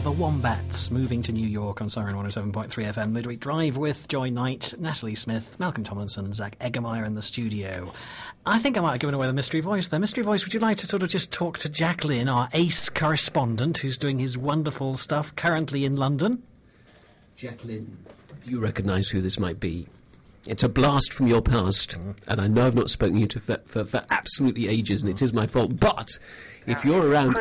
The Wombats, moving to New York on Siren 107.3 FM. Midweek Drive with Joy Knight, Natalie Smith, Malcolm Tomlinson and Zach Eggemeyer in the studio. I think I might have given away the mystery voice there. Mystery voice, would you like to sort of just talk to Jack Lynn, our ace correspondent, who's doing his wonderful stuff currently in London? Jack Lynn, do you recognise who this might be? It's a blast from your past, and I know I've not spoken to you for absolutely ages, and it is my fault. But if you're around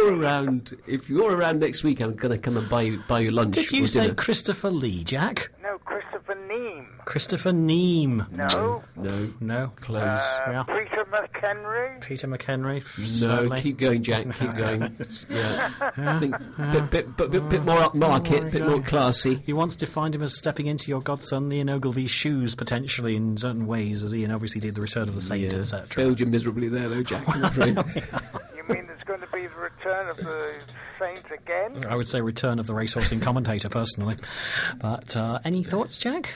next week, I'm going to come and buy you lunch. Did you say dinner. Christopher Lee, Jack? No, Christopher Neame. Christopher Neame. No. Close. Peter McHenry. Peter McHenry. No, certainly. keep going, Jack. Keep going. I think bit more upmarket, bit more classy. He once defined him as stepping into your godson Ian Ogilvy's shoes, potentially in certain ways, as Ian obviously did the Return of the Saint, etc. Failed you miserably there, though, Jack. I'm afraid. You mean there's going to be the Return of the Saint again? I would say Return of the Racehorsing Commentator, personally. But any thoughts, Jack?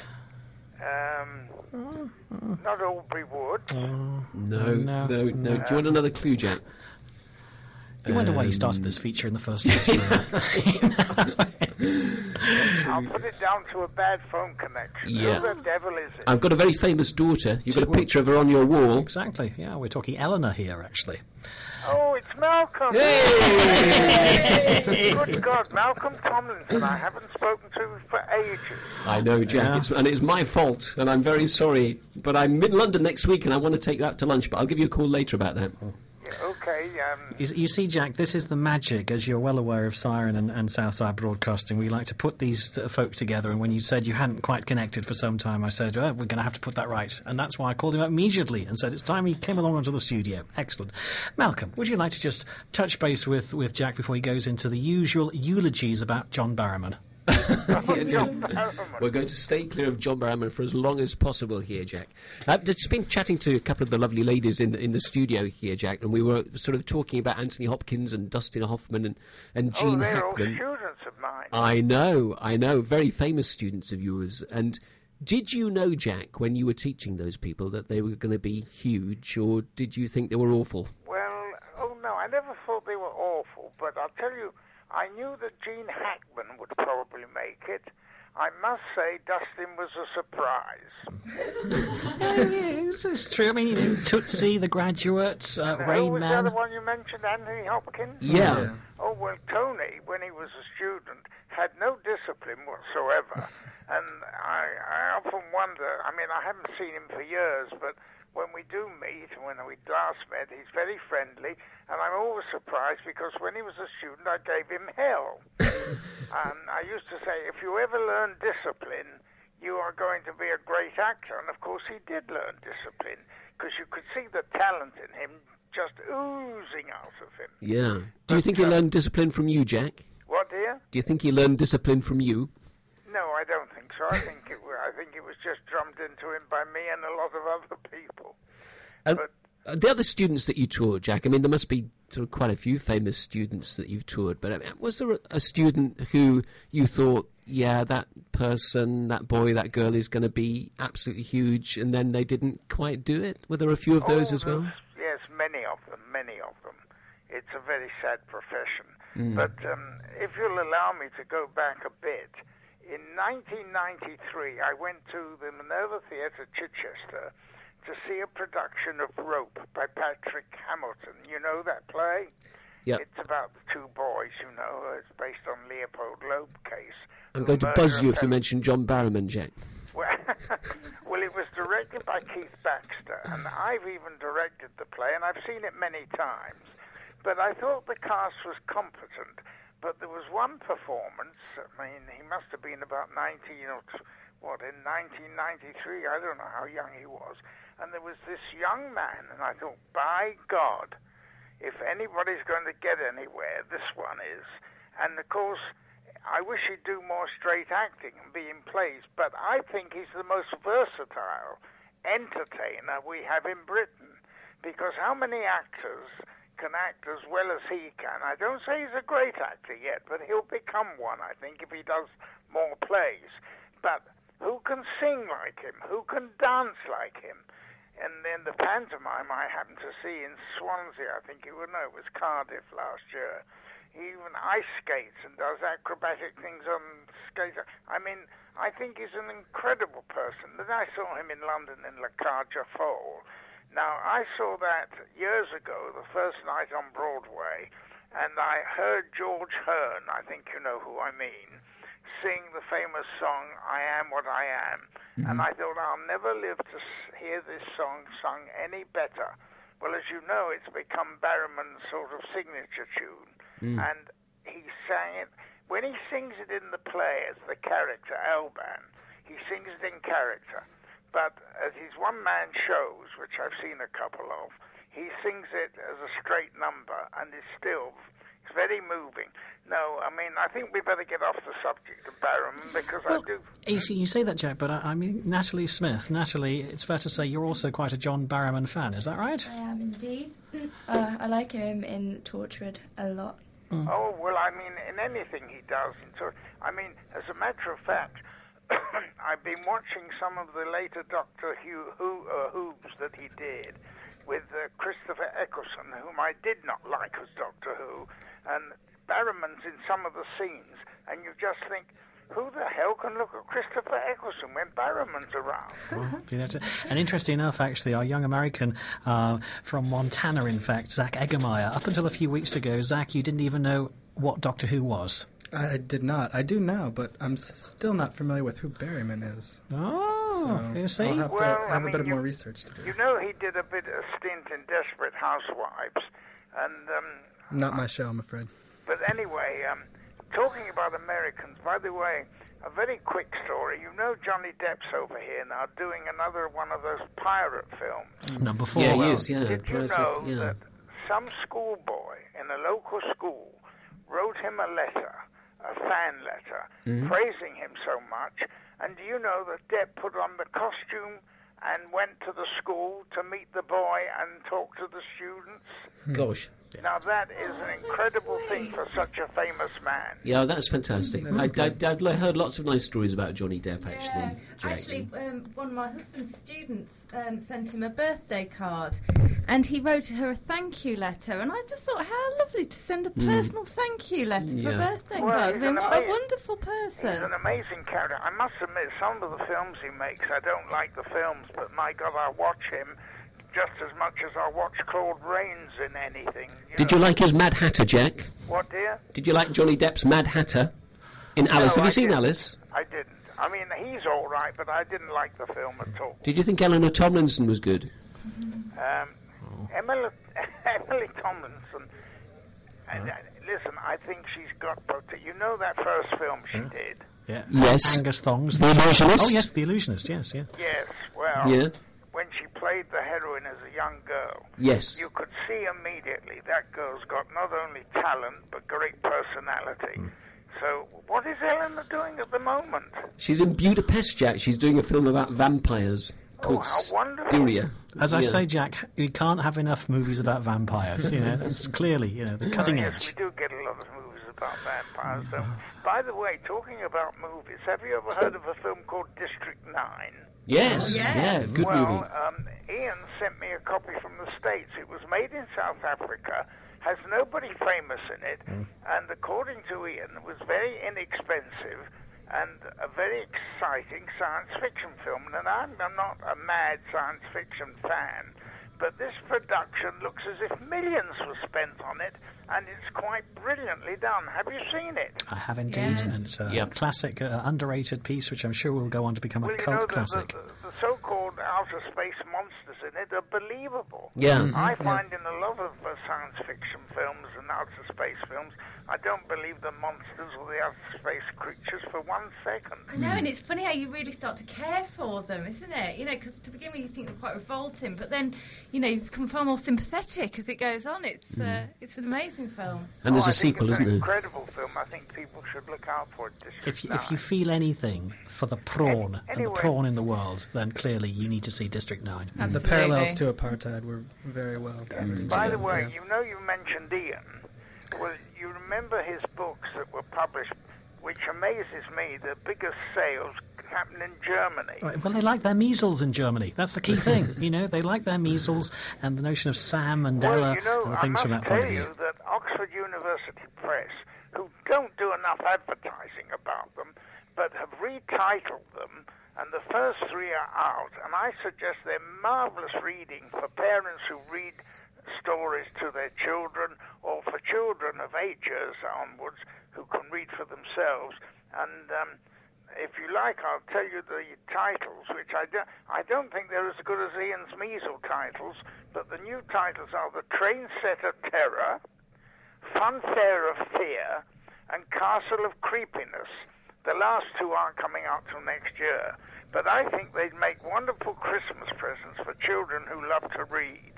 Not Aubrey Wood. No. Do you want another clue, Jack? You wonder why you started this feature in the first place. I'll put it down to a bad phone connection. Yeah. Who the devil is it? I've got a very famous daughter. You've got a picture of her on your wall. Exactly, yeah, we're talking Eleanor here, actually. Oh, it's Malcolm. Hey! Good God, Malcolm Tomlinson. I haven't spoken to for ages. I know, Jack, and it's my fault, and I'm very sorry. But I'm in London next week, and I want to take you out to lunch, but I'll give you a call later about that. Okay. You see, Jack, this is the magic, as you're well aware of Siren and Southside Broadcasting. We like to put these folk together, and when you said you hadn't quite connected for some time, I said, we're going to have to put that right. And that's why I called him up immediately and said it's time he came along onto the studio. Excellent. Malcolm, would you like to just touch base with Jack before he goes into the usual eulogies about John Barrowman? We're going to stay clear of John Barrowman for as long as possible here, Jack. I've just been chatting to a couple of the lovely ladies in the studio here, Jack, and we were sort of talking about Anthony Hopkins and Dustin Hoffman and Gene they're all Hackman. students of mine. I know, very famous students of yours. And did you know, Jack, when you were teaching those people that they were going to be huge, or did you think they were awful? Well, no, I never thought they were awful, but I'll tell you, I knew that Gene Hackman would probably make it. I must say, Dustin was a surprise. This is true. I mean, Tootsie, The Graduate, Rain Was Man. the other one you mentioned, Anthony Hopkins? Yeah. Oh, well, Tony, when he was a student, had no discipline whatsoever. And I often wonder, I mean, I haven't seen him for years, but when we do meet, when we last met, he's very friendly, and I'm always surprised because when he was a student, I gave him hell. And I used to say, if you ever learn discipline, you are going to be a great actor. And of course, he did learn discipline because you could see the talent in him just oozing out of him. Yeah. Do you think he learned discipline from you, Jack? What, dear? Do you think he learned discipline from you? No, I don't think so. I think it was just drummed into him by me and a lot of other people. But the other students that you toured, Jack, I mean, there must be sort of quite a few famous students that you've toured, but I mean, was there a student who you thought, yeah, that person, that boy, that girl is going to be absolutely huge, and then they didn't quite do it? Were there a few of those as well? Yes, many of them. It's a very sad profession. But if you'll allow me to go back a bit, in 1993, I went to the Minerva Theatre, Chichester, to see a production of Rope by Patrick Hamilton. You know that play? Yep. It's about the two boys, you know. It's based on Leopold Loeb case. I'm going to buzz you if you mention John Barrowman, Jack. Well, it was directed by Keith Baxter, and I've even directed the play, and I've seen it many times. But I thought the cast was competent. But there was one performance, I mean, he must have been about 19 or, in 1993, I don't know how young he was. And there was this young man, and I thought, by God, if anybody's going to get anywhere, this one is. And, of course, I wish he'd do more straight acting and be in plays, but I think he's the most versatile entertainer we have in Britain. Because how many actors can act as well as he can? I don't say he's a great actor yet, but he'll become one, I think, if he does more plays. But who can sing like him? Who can dance like him? And then the pantomime I happened to see in Swansea, I think it was Cardiff last year. he even ice skates and does acrobatic things on skates. I mean, I think he's an incredible person. Then I saw him in London in La Cage aux Folles. Now, I saw that years ago, the first night on Broadway, and I heard George Hearn, I think you know who I mean, sing the famous song, I Am What I Am. And I thought, I'll never live to hear this song sung any better. Well, as you know, it's become Barrowman's sort of signature tune. And he sang it. When he sings it in the play as the character, Alban, he sings it in character. But as his one-man shows, which I've seen a couple of, he sings it as a straight number, and it's very moving. No, I mean, I think we better get off the subject of Barrowman, because I do... You say that, Jack, but I mean, Natalie Smith. Natalie, it's fair to say you're also quite a John Barrowman fan, is that right? I am indeed. I like him in Torchwood a lot. Oh, well, I mean, in anything he does. I mean, as a matter of fact, I've been watching some of the later Doctor Who's that he did with Christopher Eccleston, whom I did not like as Doctor Who, and Barrowman's in some of the scenes, and you just think, who the hell can look at Christopher Eccleston when Barrowman's around? Well, and interesting enough, actually, our young American from Montana, in fact, Zach Eggemeyer, up until a few weeks ago, Zach, you didn't even know what Doctor Who was. I did not. I do now, but I'm still not familiar with who Barrowman is. Oh, so you see? I'll have to have a bit more research to do. You know, he did a stint in Desperate Housewives, and... not my show, I'm afraid. But anyway, talking about Americans, by the way, a very quick story. You know Johnny Depp's over here now doing another one of those pirate films. Number 4. Yeah, he is, yeah. Did you know that some schoolboy in a local school wrote him a letter, a fan letter, praising him so much? And do you know that Depp put on the costume and went to the school to meet the boy and talk to the students? Gosh. Now, that is an incredible thing for such a famous man. Yeah, that's fantastic. I've heard lots of nice stories about Johnny Depp, actually. Jack. Actually, one of my husband's students sent him a birthday card, and he wrote her a thank you letter, and I just thought, how lovely to send a personal thank you letter for a birthday card. I mean, what a wonderful person. He's an amazing character. I must admit, some of the films he makes, I don't like the films, but my God, I watch him just as much as I watch Claude Rains in anything. Did you like his Mad Hatter, Jack? What, dear? Did you like Johnny Depp's Mad Hatter in Alice? Have you seen Alice? I didn't. I mean, he's all right, but I didn't like the film at all. Did you think Eleanor Tomlinson was good? Emily Tomlinson, listen, I think she's got... You know that first film she did? Yeah. Yes. Angus Thongs. The Illusionist? Oh, yes, The Illusionist, yes, yeah. Yes, well... Yeah. When she played the heroine as a young girl, yes, you could see immediately that girl's got not only talent but great personality. So, what is Eleanor doing at the moment? She's in Budapest, Jack. She's doing a film about vampires called how wonderful. Styria. As I say, Jack, you can't have enough movies about vampires. You know, that's clearly, the cutting yes, edge. we do get a lot of movies about vampires. So, by the way, talking about movies, have you ever heard of a film called District 9? Yes, yeah, good movie. Ian sent me a copy from the States. It was made in South Africa, has nobody famous in it, and according to Ian, it was very inexpensive and a very exciting science fiction film. And I'm not a mad science fiction fan, but this production looks as if millions were spent on it, and it's quite brilliantly done. Have you seen it? I have indeed, and it's a classic, underrated piece, which I'm sure will go on to become a cult classic. The so-called outer space monsters in it are believable. Yeah. I find in a lot of science fiction films and outer space films, I don't believe the monsters or the outer space creatures for 1 second. I know, and it's funny how you really start to care for them, isn't it? You know, because to begin with you think they're quite revolting, but then, you become far more sympathetic as it goes on. It's an amazing film. And there's a sequel, isn't there? It's an incredible film. I think people should look out for it. If you feel anything for the prawn and the prawn in the world, then clearly you need to see District 9. The parallels to apartheid were very well done. By the way, you mentioned Ian. Well, you remember his books that were published, which amazes me. The biggest sales happened in Germany. Right, well, they like their measles in Germany. That's the key thing. They like their measles and the notion of Sam and Ella and the things from that point of view. I must tell you that Oxford University Press, who don't do enough advertising about them, but have retitled them, and the first 3 are out, and I suggest they're marvellous reading for parents who read stories to their children, or for children of 8 years onwards who can read for themselves. And if you like, I'll tell you the titles, which I don't think they're as good as Ian's measles titles, but the new titles are The Train Set of Terror, Funfair of Fear, and Castle of Creepiness. The last 2 aren't coming out till next year, but I think they'd make wonderful Christmas presents for children who love to read.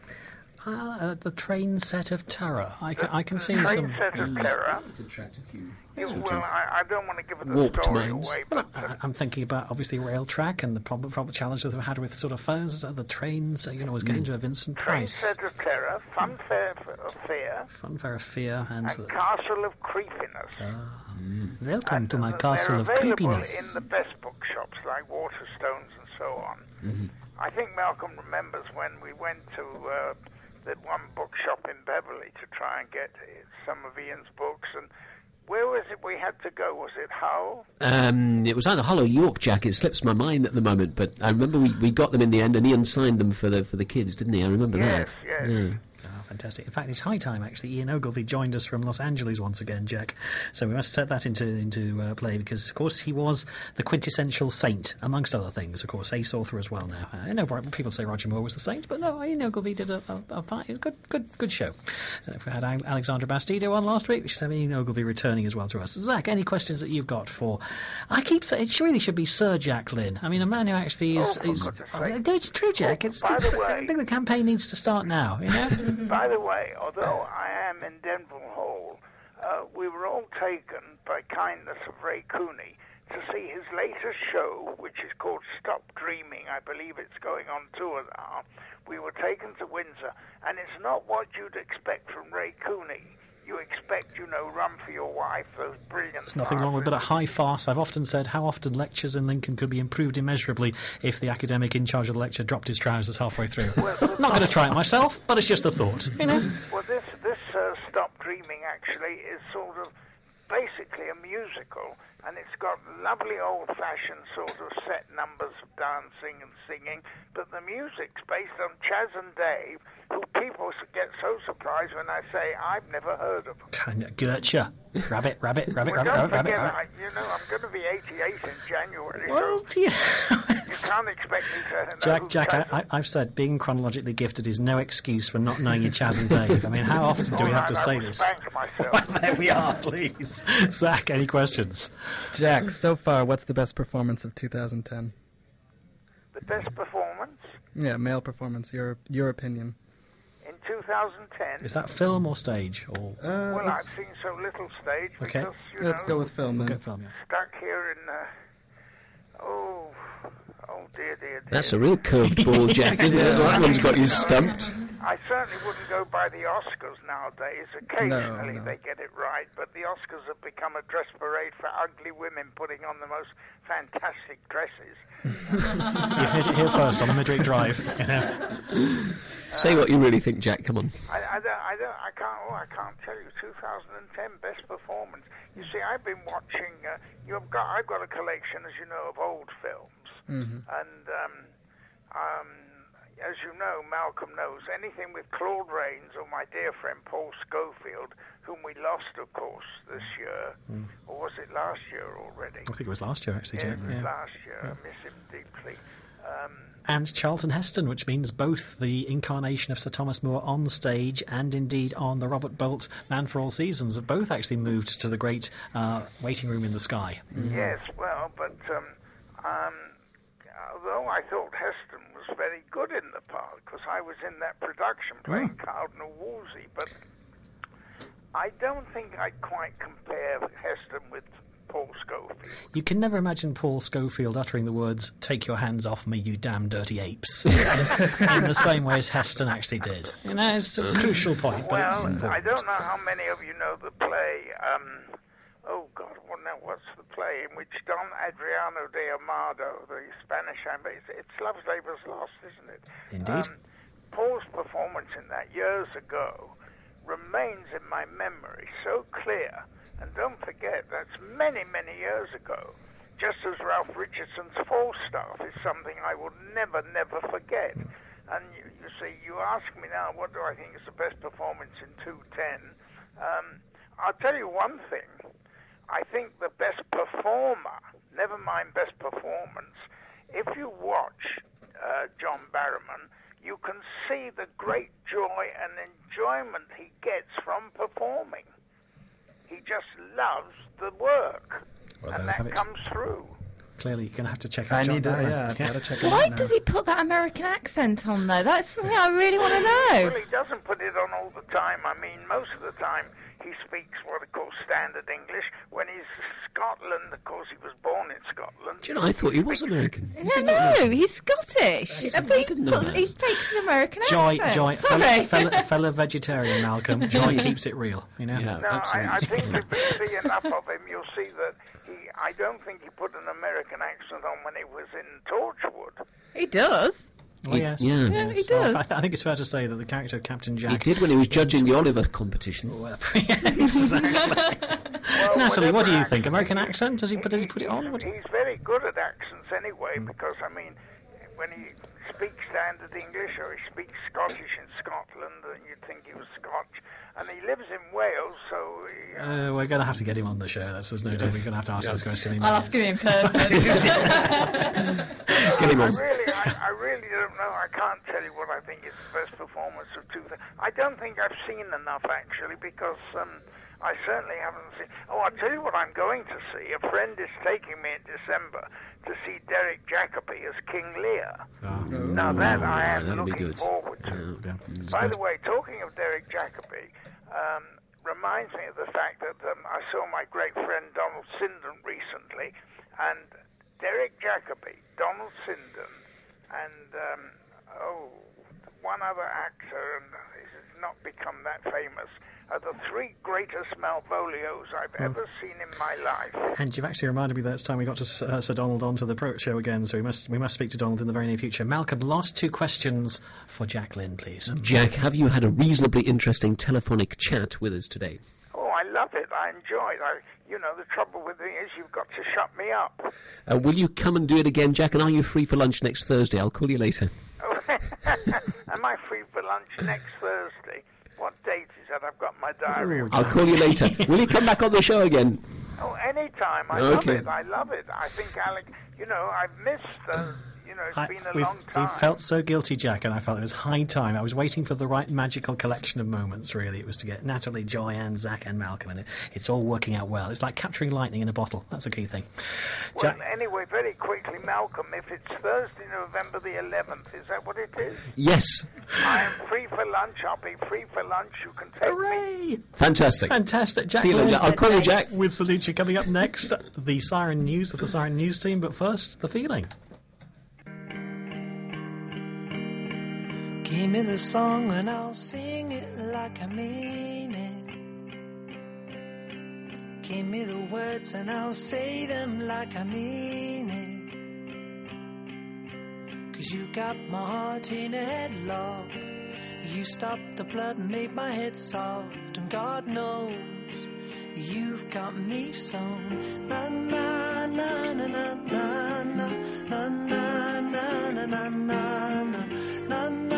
The Train Set of Terror. I can see Train some... Set of Terror. To attract a few. Well, I don't want to give the warped story minds. away, but I'm thinking about, obviously, rail track and the problem challenge that they've had with sort of phones. The trains, was getting to a Vincent Train Price. Set of Terror, Funfair of Fear, Funfair of Fear and... Castle of Creepiness. Welcome to my They're castle of available creepiness. in the best bookshops like Waterstones and so on. I think Malcolm remembers when we went to that one bookshop in Beverley to try and get some of Ian's books, and where was it we had to go? Was it Hull? It was either Hull or York, Jack. It slips my mind at the moment, but I remember we got them in the end, and Ian signed them for the kids, didn't he? I remember that. Yes. Yeah. Fantastic. In fact, it's high time, actually. Ian Ogilvy joined us from Los Angeles once again, Jack. So we must set that into play because, of course, he was the quintessential saint, amongst other things. Of course, ace author as well now. I know people say Roger Moore was the saint, but no, Ian Ogilvy did a good show. If we had Alexandra Bastido on last week, we should have Ian Ogilvy returning as well to us. Zach, any questions that you've got for... I keep saying it really should be Sir Jack Lynn. I mean, a man who actually is... No, it's true, Jack. By the way, I think the campaign needs to start now, By the way, although I am in Denville Hall, we were all taken by kindness of Ray Cooney to see his latest show, which is called Stop Dreaming. I believe it's going on tour now. We were taken to Windsor, and it's not what you'd expect from Ray Cooney. You expect, Run for Your Wife, those brilliant... There's nothing wrong with a bit of high farce. I've often said how often lectures in Lincoln could be improved immeasurably if the academic in charge of the lecture dropped his trousers halfway through. Not going to try it myself, but it's just a thought, Well, this Stop Dreaming, actually, is sort of basically a musical, and it's got lovely old-fashioned sort of set numbers of dancing and singing, but the music's based on Chaz and Dave, who people get so surprised when I say I've never heard of them. Kind of Gertcha. Rabbit. Don't forget, I'm going to be 88 in January. Well, so you can't expect me to know. Jack, I've said being chronologically gifted is no excuse for not knowing your Chaz and Dave. I mean, how often do we have to say this? Myself. There we are, please. Zach, any questions? Jack, so far, what's the best performance of 2010? The best performance? Yeah, male performance, your opinion. In 2010? Is that film or stage? Or Well, I've seen so little stage because, let's go with film then. Good film, yeah. Stuck here in... Oh, dear. That's a real curved ball, Jack, isn't it? That one's got you stumped. I certainly wouldn't go by the Oscars nowadays. Occasionally they get it right, but the Oscars have become a dress parade for ugly women putting on the most fantastic dresses. You heard it here first on the Midweek Drive. Say what you really think, Jack. Come on. I can't tell you. 2010 best performance. You see, I've been watching. I've got a collection, as you know, of old films, and as you know, Malcolm knows, anything with Claude Rains or my dear friend Paul Schofield, whom we lost, of course, this year, or was it last year already? I think it was last year, actually, Jack. It was last year. I miss him deeply. And Charlton Heston, which means both the incarnation of Sir Thomas More on stage and indeed on the Robert Bolt Man for All Seasons have both actually moved to the great waiting room in the sky. Yes, well, but although I thought Heston was very good in the part, because I was in that production playing Cardinal Wolsey, but I don't think I'd quite compare Heston with Paul Schofield. You can never imagine Paul Schofield uttering the words, "Take your hands off me, you damn dirty apes," in the same way as Heston actually did. It's a crucial point, but it's important. I don't know how many of you know the play, oh God, well, now what's the play in which Don Adriano de Amado, the Spanish ambassador, it's Love's Labour's Lost, isn't it? Indeed. Paul's performance in that years ago remains in my memory so clear. And don't forget, that's many, many years ago. Just as Ralph Richardson's Falstaff is something I will never, never forget. And you see, you ask me now, what do I think is the best performance in 210? I'll tell you one thing. I think the best performer, never mind best performance, if you watch John Barrowman, you can see the great joy and enjoyment he gets from performing. He just loves the work, and that comes through. Clearly, you're going to have to check out John Barrowman. I've got to check it out Why now. does he put that American accent on, though? That's something I really want to know. Well, he doesn't put it on all the time. I mean, most of the time he speaks what he calls standard English. When he's Scotland, of course, he was born in Scotland. Do you know, I thought he was American. No, he's Scottish. I didn't know that. He fakes an American Joy, accent. Joy, Sorry. fellow vegetarian Malcolm. Joy keeps it real, you know. Yeah, No, absolutely. I think if you see enough of him, you'll see that I don't think he put an American accent on when he was in Torchwood. He does. Oh, yes. Yeah. Yeah, he Well, does. I think it's fair to say that the character of Captain Jack... He did when he was judging the Oliver competition. Well, exactly. Well, Natalie, what do you whatever think? accent- American accent? Does he put it on? What- He's very good at accents anyway, because, I mean, when he speaks standard English or he speaks Scottish in Scotland, you'd think he was Scotch. And he lives in Wales, so... we're going to have to get him on the show. There's no doubt. We're going to have to ask this question. I'll ask him in person. Get him on. I really don't know. I can't tell you what I think is the best performance of 2000. I don't think I've seen enough, actually, because I certainly haven't seen... Oh, I'll tell you what I'm going to see. A friend is taking me in December to see Derek Jacobi as King Lear. Now, that I am that'll be looking good. forward to. Yeah, it's By good. the way, talking of Derek Jacobi, reminds me of the fact that I saw my great friend Donald Sinden recently, and Derek Jacobi, Donald Sinden, and one other actor, and he's not become that famous, are the three greatest Malvolios I've ever seen in my life. And you've actually reminded me that it's time we got to Sir Donald onto the show again, so we must speak to Donald in the very near future. Malcolm, last two questions for Jack Lynn, please. Jack, have you had a reasonably interesting telephonic chat with us today? Oh, I love it. I enjoy it. The trouble with me is you've got to shut me up. Will you come and do it again, Jack? And are you free for lunch next Thursday? I'll call you later. Am I free for lunch next Thursday? What date is that? I've got my diary. I'll call you later. Will you come back on the show again? Oh, anytime. I Okay. love it. I think, Alec, I've missed, it's been a long time. We've felt so guilty, Jack, and I felt it was high time. I was waiting for the right magical collection of moments, really. It was to get Natalie, Joy, and Zach, and Malcolm, and it's all working out well. It's like capturing lightning in a bottle. That's the key thing. Well, Jack, anyway, very quickly, Malcolm, if it's Thursday, November the 11th, is that what it is? Yes. I am free for lunch. I'll be free for lunch. You can take me. hooray! Fantastic. Fantastic. Jack See you later. Lynn I'll call you, Jack. with Salucci coming up next. The Siren News of the Siren News team, but first, the feeling. Give me the song and I'll sing it like I mean it. Give me the words and I'll say them like I mean it. 'Cause you got my heart in a headlock. You stopped the blood and made my head soft. And God knows you've got me so na na na na na na na na na na na na na na.